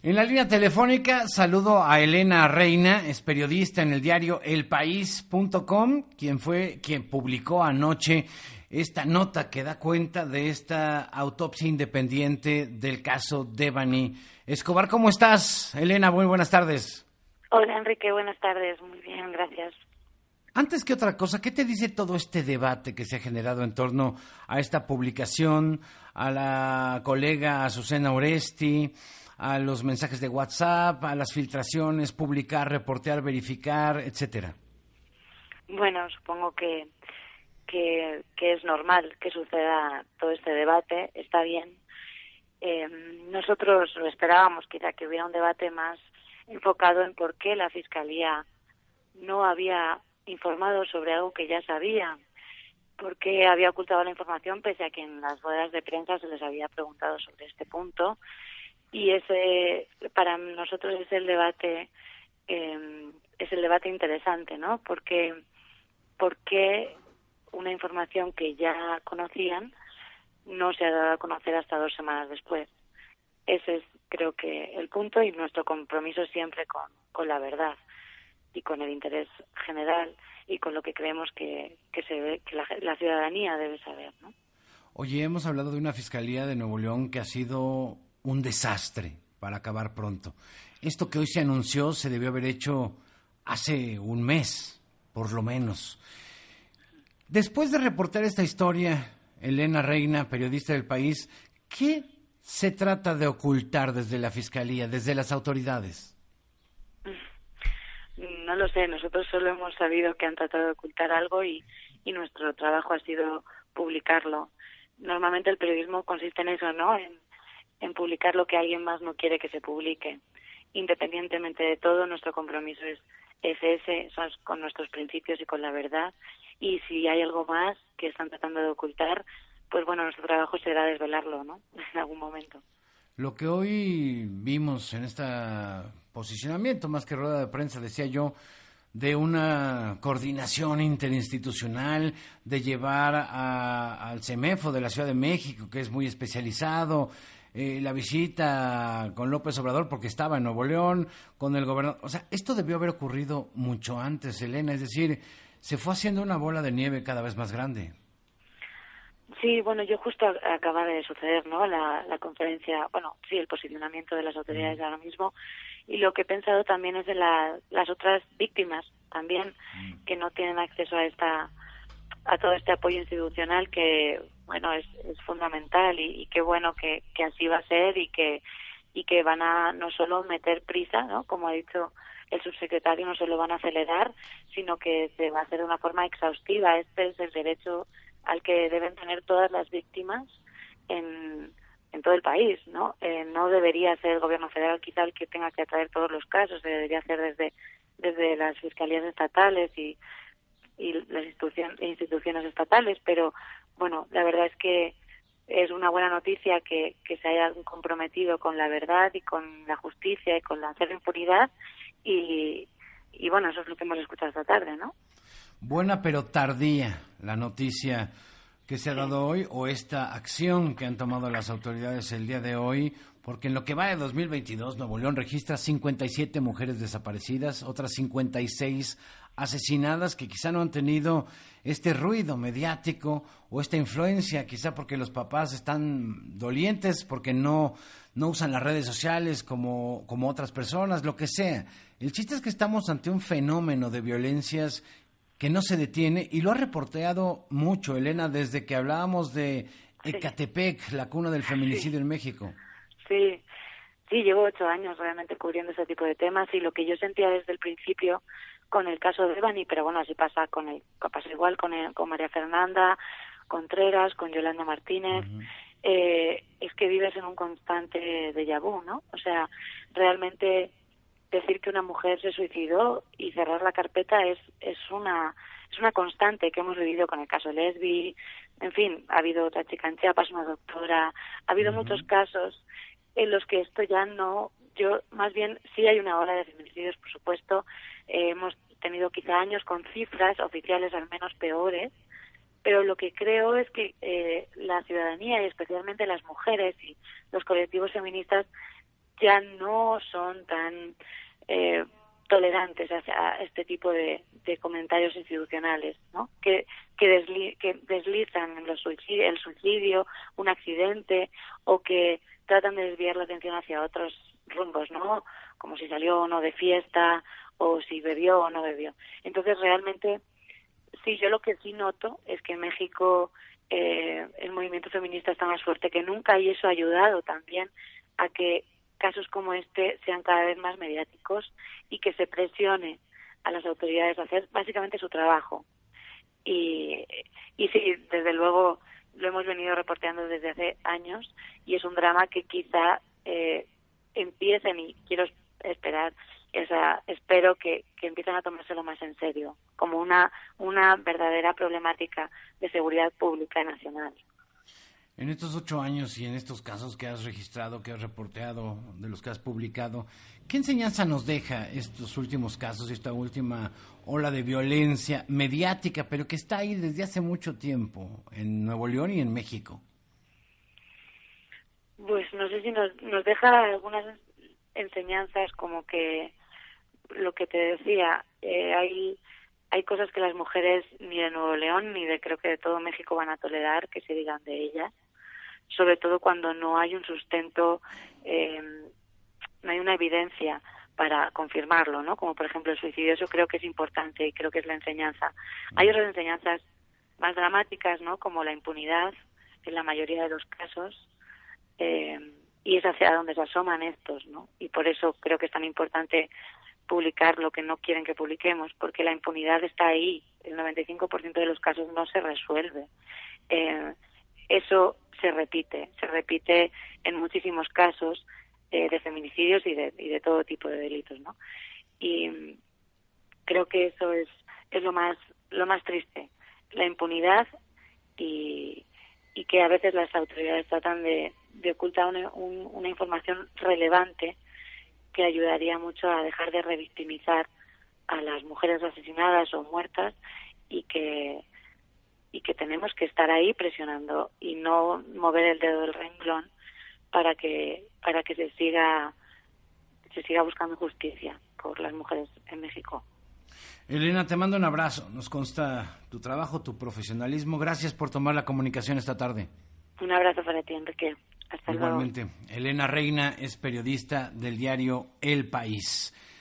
En la línea telefónica saludo a Elena Reina, es periodista en el diario elpaís.com, quien publicó anoche esta nota que da cuenta de esta autopsia independiente del caso Devani Escobar. ¿Cómo estás, Elena? Muy buenas tardes. Hola, Enrique, buenas tardes. Muy bien, gracias. Antes que otra cosa, ¿qué te dice todo este debate que se ha generado en torno a esta publicación, a la colega Azucena Oresti, a los mensajes de WhatsApp, a las filtraciones, publicar, reportear, verificar, etcétera? Bueno, supongo que es normal que suceda todo este debate, está bien. Nosotros lo esperábamos, quizá que hubiera un debate más enfocado en por qué la Fiscalía no había informado sobre algo que ya sabía, por qué había ocultado la información pese a que en las ruedas de prensa se les había preguntado sobre este punto. Y ese para nosotros es el debate interesante, ¿no? Porque una información que ya conocían no se ha dado a conocer hasta 2 semanas después. Ese es, creo que, el punto, y nuestro compromiso siempre con la verdad y con el interés general y con lo que creemos que la ciudadanía debe saber, ¿no? Oye, hemos hablado de una Fiscalía de Nuevo León que ha sido un desastre para acabar pronto. Esto que hoy se anunció se debió haber hecho hace un mes, por lo menos. Después de reportar esta historia, Elena Reina, periodista del País, ¿qué se trata de ocultar desde la Fiscalía, desde las autoridades? No lo sé, nosotros solo hemos sabido que han tratado de ocultar algo y nuestro trabajo ha sido publicarlo. Normalmente el periodismo consiste en eso, ¿no? En publicar lo que alguien más no quiere que se publique. Independientemente de todo, nuestro compromiso es ese, son con nuestros principios y con la verdad. Y si hay algo más que están tratando de ocultar, pues bueno, nuestro trabajo será desvelarlo, ¿no? En algún momento. Lo que hoy vimos en este posicionamiento, más que rueda de prensa, decía yo, de una coordinación interinstitucional, de llevar al CEMEFO de la Ciudad de México, que es muy especializado, la visita con López Obrador, porque estaba en Nuevo León, con el gobernador. O sea, esto debió haber ocurrido mucho antes, Elena, es decir, se fue haciendo una bola de nieve cada vez más grande. Sí, bueno, yo justo acaba de suceder, ¿no? La conferencia, bueno, sí, el posicionamiento de las autoridades ahora mismo, y lo que he pensado también es de las otras víctimas también que no tienen acceso a todo este apoyo institucional que, bueno, es fundamental y qué bueno que así va a ser y que van a no solo meter prisa, ¿no? Como ha dicho el subsecretario, no solo van a acelerar, sino que se va a hacer de una forma exhaustiva. Este es el derecho al que deben tener todas las víctimas en todo el país, ¿no? No debería ser el gobierno federal quizá el que tenga que atraer todos los casos, se debería hacer desde las fiscalías estatales y las instituciones estatales, pero bueno, la verdad es que es una buena noticia que se hayan comprometido con la verdad y con la justicia y con la cero impunidad y bueno, eso es lo que hemos escuchado esta tarde, ¿no? Buena pero tardía la noticia que se ha dado hoy, o esta acción que han tomado las autoridades el día de hoy, porque en lo que va de 2022, Nuevo León registra 57 mujeres desaparecidas, otras 56 asesinadas que quizá no han tenido este ruido mediático o esta influencia, quizá porque los papás están dolientes, porque no usan las redes sociales como otras personas, lo que sea. El chiste es que estamos ante un fenómeno de violencias que no se detiene, y lo ha reporteado mucho, Elena, desde que hablábamos de Ecatepec, la cuna del feminicidio en México. Sí, llevo 8 años realmente cubriendo ese tipo de temas, y lo que yo sentía desde el principio con el caso de Devani, pero bueno, así pasa pasa igual con María Fernanda Contreras, con Yolanda Martínez, es que vives en un constante déjà vu, ¿no? O sea, realmente decir que una mujer se suicidó y cerrar la carpeta es una constante que hemos vivido con el caso Lesbi. En fin, ha habido otra chica en Chiapas, una doctora, ha habido muchos casos en los que esto ya no, yo más bien sí hay una ola de feminicidios, por supuesto, hemos tenido quizá años con cifras oficiales al menos peores, pero lo que creo es que la ciudadanía y especialmente las mujeres y los colectivos feministas ya no son tan tolerantes hacia este tipo de comentarios institucionales, ¿no? Que deslizan en el suicidio, un accidente, o que tratan de desviar la atención hacia otros rumbos, ¿no? Como si salió o no de fiesta, o si bebió o no bebió. Entonces, realmente, sí, yo lo que sí noto es que en México el movimiento feminista está más fuerte que nunca, y eso ha ayudado también a que casos como este sean cada vez más mediáticos y que se presione a las autoridades a hacer básicamente su trabajo. Y sí, desde luego lo hemos venido reporteando desde hace años, y es un drama que quizá empiecen, y espero que empiecen a tomárselo más en serio, como una verdadera problemática de seguridad pública nacional. En estos 8 años y en estos casos que has registrado, que has reporteado, de los que has publicado, ¿qué enseñanza nos deja estos últimos casos, esta última ola de violencia mediática, pero que está ahí desde hace mucho tiempo, en Nuevo León y en México? Pues no sé si nos deja algunas enseñanzas, como que lo que te decía, hay cosas que las mujeres ni de Nuevo León ni creo que de todo México van a tolerar que se digan de ellas, sobre todo cuando no hay un sustento, no hay una evidencia para confirmarlo, ¿no? Como por ejemplo el suicidio. Eso creo que es importante y creo que es la enseñanza. Hay otras enseñanzas más dramáticas, ¿no? Como la impunidad en la mayoría de los casos, y es hacia donde se asoman estos, ¿no? Y por eso creo que es tan importante publicar lo que no quieren que publiquemos, porque la impunidad está ahí. El 95% de los casos no se resuelve. Eso se repite en muchísimos casos de feminicidios y de todo tipo de delitos, ¿no? Y creo que eso es lo más triste, la impunidad, y que a veces las autoridades tratan de ocultar una información relevante que ayudaría mucho a dejar de revictimizar a las mujeres asesinadas o muertas, y que tenemos que estar ahí presionando y no mover el dedo del renglón para que se siga buscando justicia por las mujeres en México. Elena, te mando un abrazo. Nos consta tu trabajo, tu profesionalismo. Gracias por tomar la comunicación esta tarde. Un abrazo para ti, Enrique. Hasta luego. Igualmente. Elena Reina es periodista del diario El País.